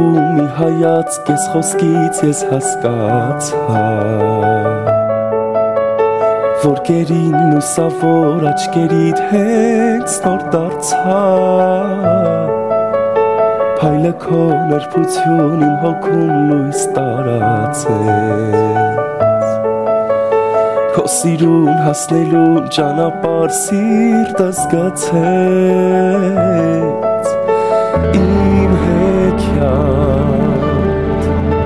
ու մի հայացք ես խոսքից ես հասկացա որ գերին լուսավոր աչքերիդ հենց նոր դարձա Փայլը քո նրբություն իմ հոգում լույս տարածեց Քո սիրուն հասնելուն ճանապարհ սիրտս գցեց Իմ հեքիաթ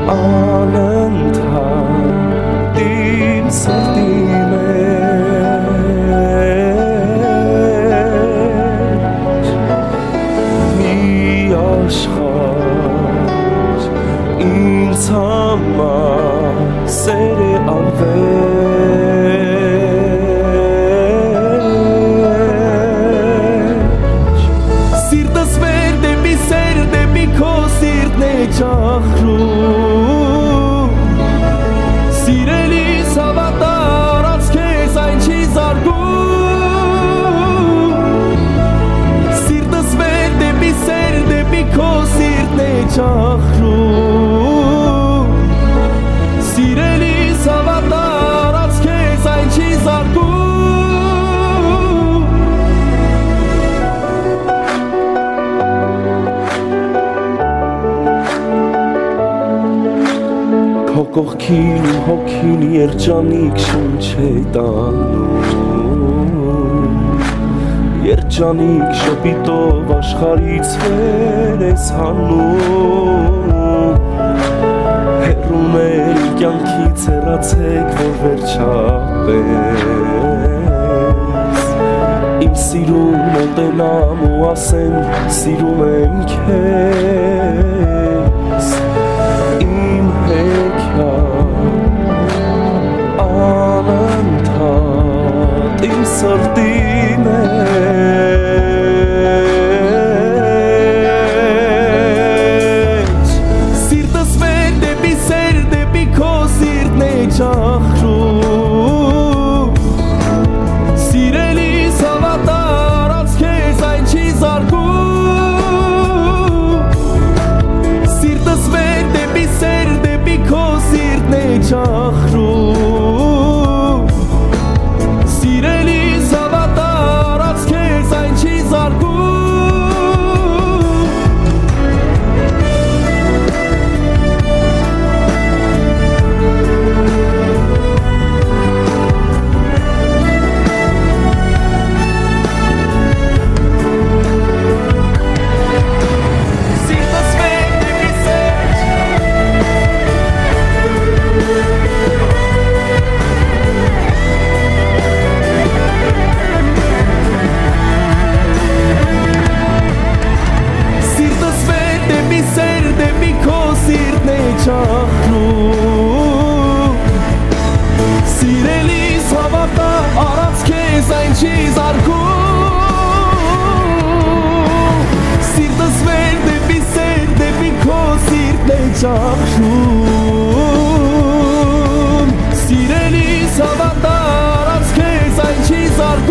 անընդհատ իմ սրտի Աշխարհ ինձ համար սեր է անվերջ Սիրտս վեր դեպի սեր դեպի քո սիրտն է ճախրում Սիրելիս հավատար քեզ այն չի զարգում Սիրտս վեր դեպի սեր դեպի քո սիրտն է ճախրում Սիրելիս հավատար քեզ այն չի զարգում Քո կողքին ու հոգին երջանիկ շունչ է տանում Երջանիկ շոպիտով աշխարհից վեր ես հանում Հեռուն էր կյանքից հեռացեք որ վերջապես Իմ սիրուն մոտենամ ու ասեմ սիրում եմ քեզ Իմ հեքիաթ անընդհատ իմ սրտի Սիրտս վեր դեպի սեր դեպի քո սիրտն է ճախրում Սիրելիս հավատար քեզ այն չի զարգում Սիրտս վեր դեպի սեր դեպի քո սիրտն է ճախրում Սիրելիս հավատար քեզ այն չի զարգում Սիրելիս հավատա արած քեզ այն չի զարգում Սիրտս վեր դեպի սեր դեպի քո սիրտն է ճախրում Սիրելիս հավատա արած քեզ այն չի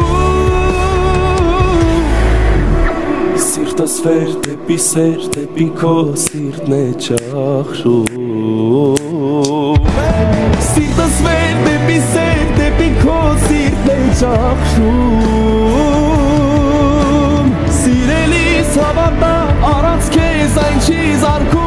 զարգում Սիրտս վեր դեպի սեր դեպի քո սիրտն է ճախրում Սիրտս վեր դեպի սեր դեպի քո սիրտն է ճախրում Սիրելիս հավատա արած քեզ այն չի զարգում